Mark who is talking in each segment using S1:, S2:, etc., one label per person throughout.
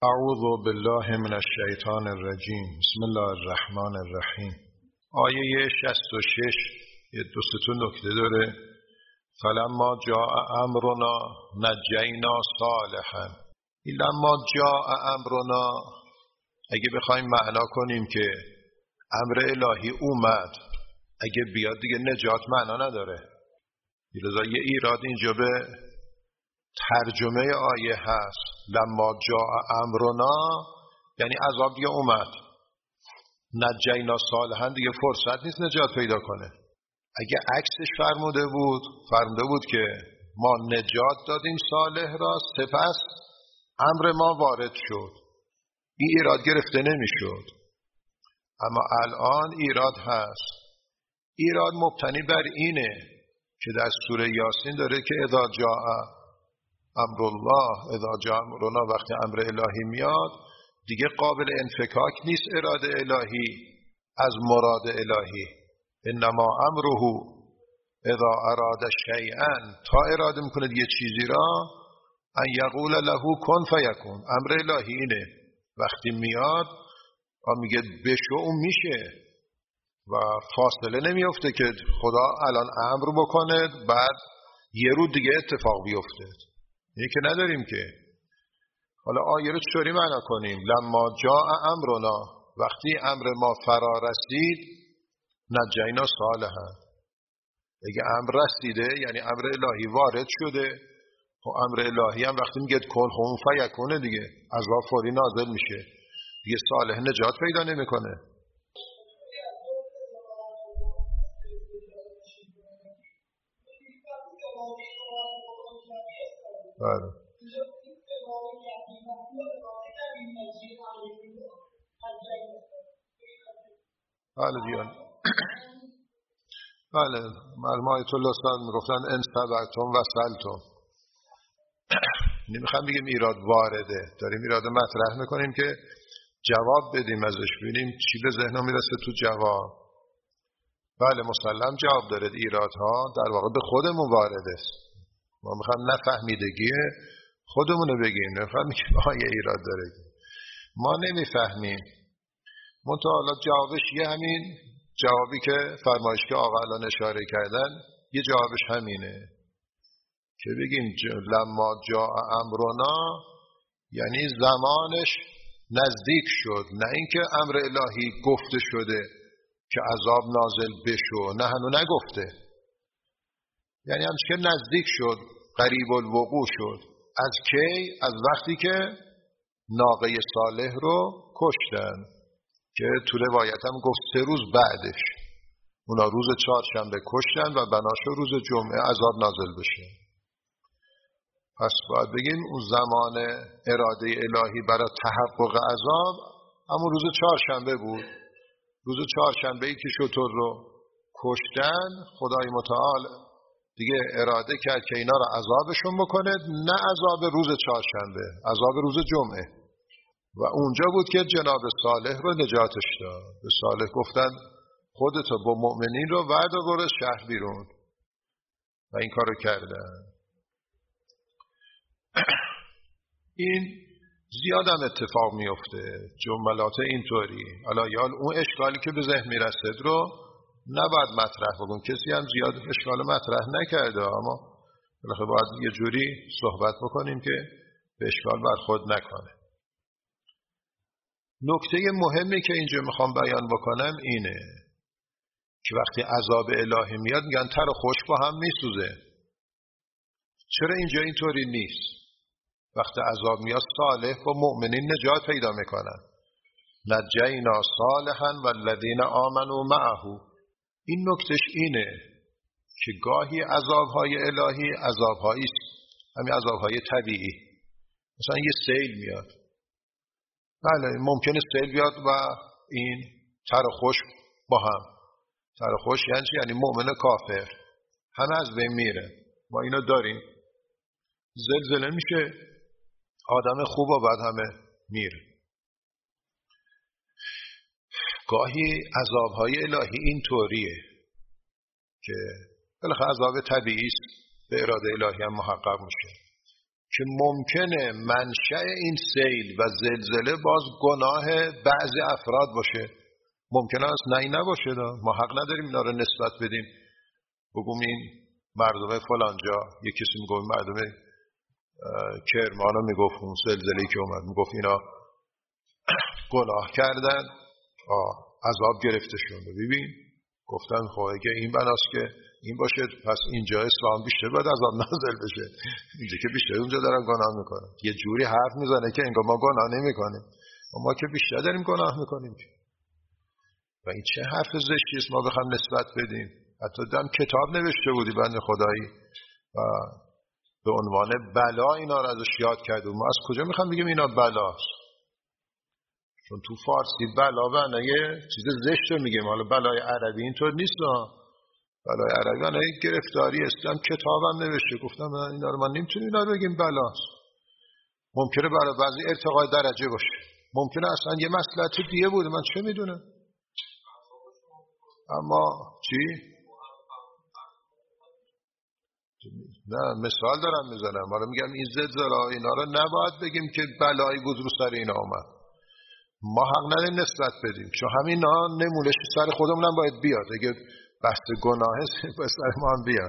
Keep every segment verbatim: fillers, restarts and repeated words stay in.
S1: اعوذ بالله من الشیطان الرجیم. بسم الله الرحمن الرحیم. آیه شصت و شش یه دو سه تا نکته داره. فلما جاء امرنا نجینا صالحا. لما جاء امرنا اگه بخوایم معنا کنیم که امر الهی اومد، اگه بیاد دیگه نجات معنا نداره. لذا یه ایراد اینجا به ترجمه آیه هست. لما جاء امرنا یعنی عذاب دیگه اومد، نجینا صالحا دیگه فرصت نیست نجات پیدا کنه. اگه عکسش فرموده بود فرموده بود که ما نجات دادیم صالح را، سپس امر ما وارد شد، این ایراد گرفته نمیشد. اما الان ایراد هست. ایراد مبتنی بر اینه که در سوره یاسین داره که اذا جاء امر الله، اذا جاء امرنا، وقتی امر الهی میاد دیگه قابل انفکاک نیست اراده الهی از مراد الهی. انما امره اذا اراد شیئا، تا اراده میکنه یه چیزی را، ان یقول له کن فیکون. امر الهی اینه، وقتی میاد و میگه بشو اون میشه و فاصله نمیفته که خدا الان امر بکنه بعد یه رو دیگه اتفاق بیفته. اینی که نداریم که. حالا آیه رو چطوری معنا کنیم؟ لما جاء امرنا، وقتی امر ما فرا رسید، نجینا صالحا. اگه امر رسیده یعنی امر الهی وارد شده. و امر الهی هم وقتی میگه کن هم فیکونه دیگه، عذاب فوری نازل میشه دیگه، صالح نجات پیدا نمیکنه. بله بله دیان بله مرحوم آیت الله استاد میگفتن ان سبعتم و سلتم. نمیخوام بگیم ایراد وارده، داریم ایراد مطرح میکنیم که جواب بدیم ازش، ببینیم چی به ذهن میرسه تو جواب. بله مسلم جواب داره. ایرادها در واقع به خودمون وارده است. ما میخوام نفهمیدگی خودمونو بگیم، نمیخوام بگیم آیه ایراد داره. ما نمیفهمیم. منتها حالا جوابش یه همین جوابی که فرمایش که آقا الان اشاره کردن، یه جوابش همینه که بگیم لما جاء امرنا یعنی زمانش نزدیک شد، نه اینکه امر الهی گفته شده که عذاب نازل بشو، نه هنو نگفته. یعنی همچه که نزدیک شد، قریب الوقوع شد. از کی؟ از وقتی که ناقه صالح رو کشتن، که تو روایت هم گفت سه روز بعدش. اونا روز چهارشنبه کشتن و بناشو روز جمعه عذاب نازل بشه. پس باید بگیم اون زمان اراده الهی برای تحقق عذاب همون روز چهارشنبه بود. روز چهارشنبه ای که شتر رو کشتن، خدای متعال دیگه اراده کرد که اینا رو عذابشون بکنه، نه عذاب روز چهارشنبه، عذاب روز جمعه. و اونجا بود که جناب صالح رو نجاتش داد. به صالح گفتن خودتو با مؤمنین رو وعده برو شهر بیرون، و این کارو کردن. این زیادم اتفاق میفته جملات اینطوری. حالا یا اون اشکالی که به ذهن میرسد رو نباید مطرح بگم. کسی هم زیاد اشکال مطرح نکرده، اما بالاخره باید یه جوری صحبت بکنیم که به اشکال برخورد نکنه. نکته مهمی که اینجا میخوام بیان بکنم اینه که وقتی عذاب الهی میاد میگن تر و خوش با هم میسوزه. چرا اینجا اینطوری نیست؟ وقتی عذاب میاد صالح و مؤمنین نجات پیدا میکنن. نجینا صالحا والذین آمنوا معه. این نکتش اینه که گاهی عذابهای الهی عذابهایی است، همین عذابهای طبیعی. مثلا یه سیل میاد، بله ممکنه سیل بیاد و این تر و خوش با هم. تر و خوش یعنی چی؟ یعنی مؤمن کافر همه از بین میره. ما اینو داریم. زلزله میشه، آدم خوب و بعد همه میره. گاهی عذابهای الهی این طوریه که بالاخره عذاب طبیعی است، به اراده الهی هم محقق میشه. که ممکنه منشأ این سیل و زلزله باز گناه بعضی افراد باشه. ممکنه است نه این نباشه. ما حق نداریم اینا رو نسبت بدیم بگیم این مردم فلانجا. یک کسی میگه مردم کرمان رو میگفت اون زلزله‌ای که اومد میگفت اینا گناه کردن، عذاب گرفته شده. ببین گفتن خب اگه این بناست که این باشه پس اینجا اسلام بیشتر باید عذاب نازل بشه، اینجا که بیشتر اونجا دارن گناه میکنن. یه جوری حرف میزنه که انگار ما گناه نمیکنیم، ما که بیشتر داریم گناه میکنیم. و این چه حرف زشتی است ما بخوام نسبت بدیم. حتی دم کتاب نوشته بودی بنده خدایی و به عنوان بلا اینا رو ازش یاد کرده. ما از کجا میخوام بگیم اینا بلاست؟ چون تو فارسی بلا بنا یه چیز زشت میگیم. حالا بلای عربی اینطور نیست. بلای عربی بنا یه گرفتاری است. هم کتابم نوشته گفتم اینا رو ما نمیتونیم اینا رو بگیم بلاست. ممکنه برای بعضی ارتقای درجه باشه، ممکنه اصلا یه مصلحت دیگه بوده، من چه میدونم. اما چی؟ نه مثال دارم میزنم. حالا میگم این زلزله اینا رو نباید بگیم که بلایی بود رو سر اینا اومد. ما حق نداریم نسبت بدیم، چون همین ها نمونش سر خودمون هم باید بیاد. اگه بحث گناهه باید سر ما هم بیاد.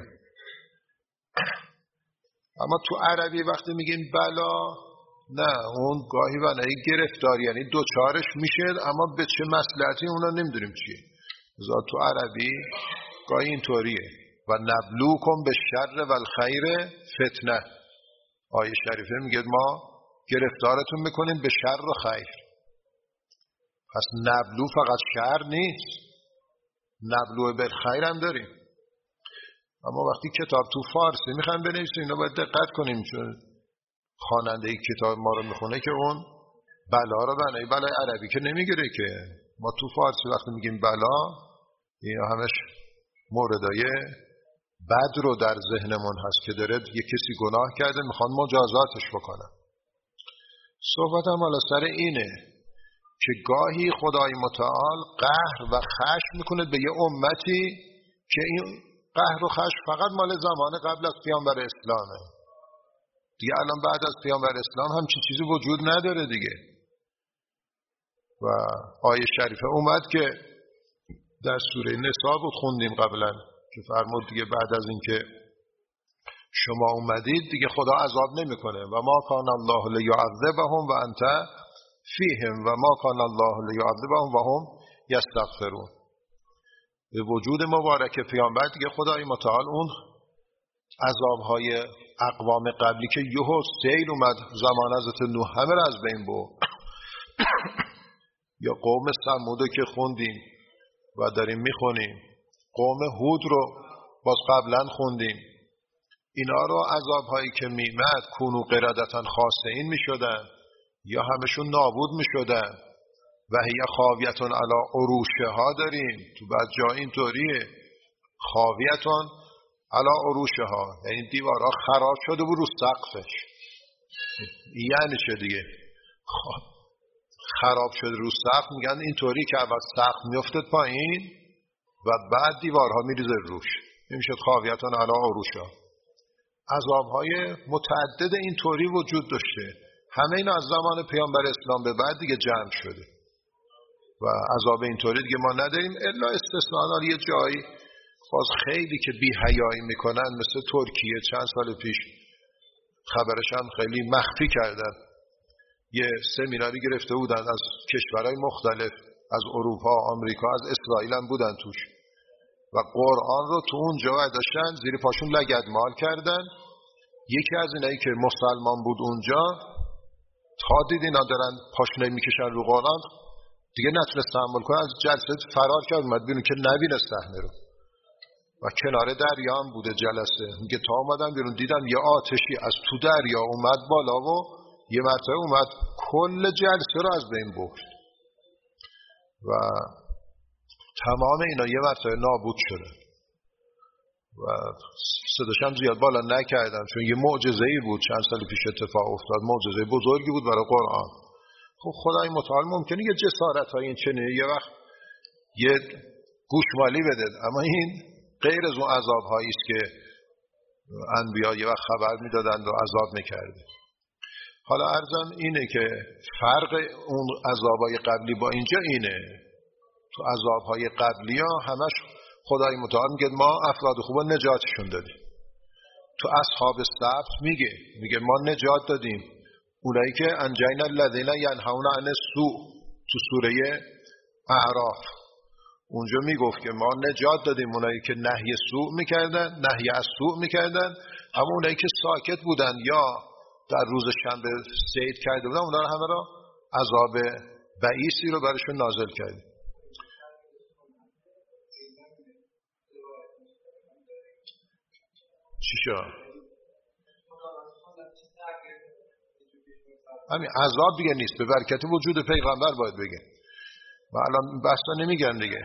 S1: اما تو عربی وقتی میگیم بلا، نه اون گاهی بنایی گرفتاری، یعنی دوچارش میشه اما به چه مصلحتی اونا نمیدونیم چیه. ذات تو عربی گاهی اینطوریه و نبلوکم به شر و الخیر فتنه. آیه شریفه میگه ما گرفتارتون میکنیم به شر و خیر. پس نبلو فقط شر نیست، نبلو به خیر هم داریم. اما وقتی کتاب تو فارسی میخوایم بنویسیم اینا باید دقت کنیم، چون خواننده ای کتاب ما رو میخونه که اون بلا رو بنای بلای عربی که نمیگیره که. ما تو فارسی وقتی میگیم بلا اینا همش موردای بد رو در ذهنمون هست که داره یه کسی گناه کرده میخوان مجازاتش بکنن. صحبتم حالا سر اینه که گاهی خدای متعال قهر و خشم میکنه به یه امتی که این قهر و خشم فقط مال زمان قبل از پیامبر اسلامه. دیگه الان بعد از پیامبر اسلام همچین چیزی وجود نداره دیگه. و آیه شریفه اومد که در سوره نساء بود خوندیم قبلا که فرمود دیگه بعد از اینکه شما اومدید دیگه خدا عذاب نمیکنه. و ما کان الله لیعذبهم و انت فیهم و ما کان الله لیعذبهم و هم یستغفرون. به وجود مبارک پیامبر دیگه خدای متعال اون عذابهای اقوام قبلی که یهو سیل اومد زمان حضرت نوح همه را از بین برد یا قوم ثمود که خوندیم و داریم میخونیم، قوم هود رو باز قبلا خوندیم، اینا رو عذابهایی که میمد کونو قردتن خاسئین میشدن یا همشون نابود میشدن. و هی خاویتون علی عروشها داریم تو بعد جا اینطوریه خاویتون علی عروشها، یعنی دیوارها خراب شده بود رو سقفش. یعنی چه دیگه؟ خراب شده رو سقف، میگن اینطوری که اول سقف میافتد پایین و بعد دیوارها میریزه روش، میشه خاویتون علی عروشها. عذابهای متعدد اینطوری وجود داشته. همه اینا از زمان پیامبر اسلام به بعد دیگه جمع شده و عذاب اینطوری دیگه ما نداریم الا استثناء یه جایی باز خیلی که بی حیایی میکنن، مثل ترکیه چند سال پیش خبرش هم خیلی مخفی کردن. یه سمیناری گرفته بودن از کشورهای مختلف، از اروپا، آمریکا، از اسرائیل هم بودن توش و قرآن رو تو اون جا داشتن زیر پاشون لگدمال کردن. یکی از اینایی که مسلمان بود اونجا تا دید اینا دارن پاشنه میکشن رو قرآن دیگه نتونست تحمل کنه، از جلسه فرار کرد اومد بیرون که نبینه صحنه رو و کنار دریا هم بوده جلسه. میگه تا اومدم بیرون دیدم یه آتشی از تو دریا اومد بالا و یه مرتبه اومد کل جلسه رو از بین برد و تمام اینا یه مرتبه نابود شده و صداشم زیاد بالا نکردم چون یه معجزه‌ای بود چند سال پیش اتفاق افتاد، معجزه بزرگی بود برای قرآن. خب خدای متعال ممکنه یه جسارت های این چنین یه وقت یه گوشمالی بده، اما این غیر از اون عذاب هایی است که انبیا یه وقت خبر میدادند و عذاب میکرده. حالا عرضم اینه که فرق اون عذابای قبلی با اینجا اینه، تو عذابهای قبلی ها همش خدای متعال میگه ما افراد خوب نجاتشون دادیم. تو اصحاب السبت میگه میگه ما نجات دادیم اونایی که انجینا الذین ینهون عن السوء تو سوره اعراف. اونجا میگفت که ما نجات دادیم اونایی که نهی سوء میکردن، نهی از سوء میکردن، اما اونایی که ساکت بودن یا در روز شنبه صید کرده بودن اونا رو همه را عذاب بئیسی رو براشون نازل کردیم. چی شد؟ همین عذاب دیگه نیست، به برکت وجود پیغمبر باید بگه. و الان بحثا نمیگن دیگه.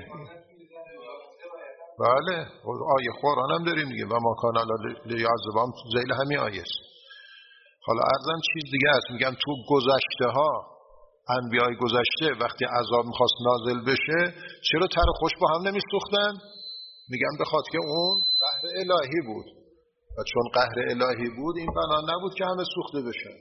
S1: بله آیه قرآن هم داریم دیگه و ما کان لیعذبهم ذیل همین آیه است. حالا عرضم چیز دیگه است، میگم تو گذشته ها انبیای گذشته وقتی عذاب میخواست نازل بشه چرا تر خوش با هم نمیسوختن؟ میگم بخاطر که اون قهر الهی بود و چون قهر الهی بود این بنا نبود که همه سوخته بشن.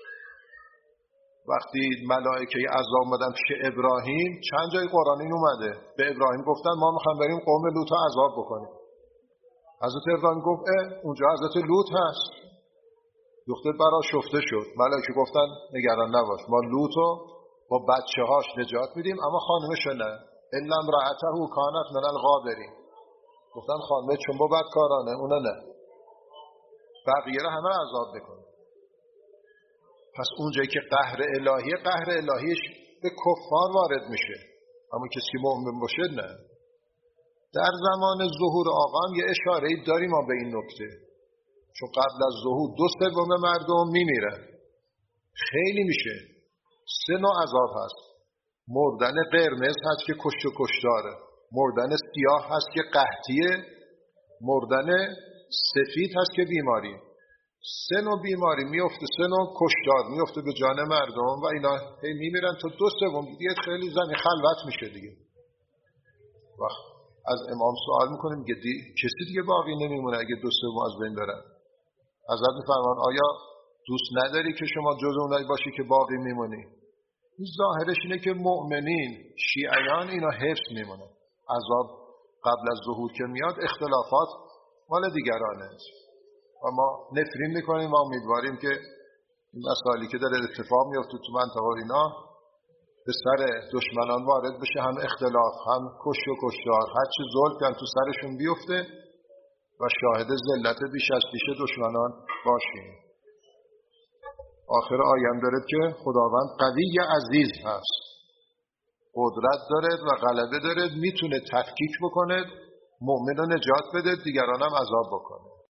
S1: وقتی ملائکه عذاب اومدن پیش ابراهیم چند جای قرآن این اومده به ابراهیم گفتن ما میخوایم بریم قوم لوط رو عذاب بکنیم. حضرت ابراهیم گفت اه اونجا حضرت لوط هست. دختر برا شفته شد. ملائکه گفتن نگران نباش ما لوط رو با بچه هاش نجات میدیم اما خانمش نه. الا امرأته کانت من الغابرین. گفتن خانمه چون با بدکارانه اونا نه، بقیه رو همه عذاب بکنه. پس اونجایی که قهر الهی قهر الهیش به کفار وارد میشه اما کسی که مؤمن باشه نه. در زمان ظهور آقا هم یه اشاره‌ای داریم ما به این نکته، چون قبل از ظهور دو سوم مردم میمیرن. خیلی میشه سه نوع عذاب هست. مردن قرمز هست که کشت و کشتاره، مردن سیاه هست که قحطیه، مردن سفید هست که بیماری. سه نوع بیماری میفته، سه نوع کشتار میفته به جان مردم و اینا هی میمیرن تا دو سوم دیگه خیلی زمین خلوت میشه دیگه. وقت از امام سوال میکنیم میگه دی... کسی دیگه باقی نمیمونه اگه دو سوم از بین برن. حضرت میفرمان آیا دوست نداری که شما جز اونایی باشی که باقی میمونی؟ این ظاهرش اینه که مؤمنین شیعیان اینا حفظ میمونه. عذاب قبل از ظهور که میاد اختلافات مال دیگرانه و ما نفرین میکنیم و امیدواریم که این مسائلی که داره اتفاق میفته تو منطقه اینا به سر دشمنان وارد بشه، هم اختلاف هم کش و کشتار، هر چی ظلم کن تو سرشون بیفته و شاهد ذلت بیش از پیش دشمنان باشیم. آخر آیه داره که خداوند قوی عزیز هست، قدرت داره و غلبه داره، میتونه تفکیک بکنه، مؤمن رو نجات بده، دیگران هم عذاب بکنه.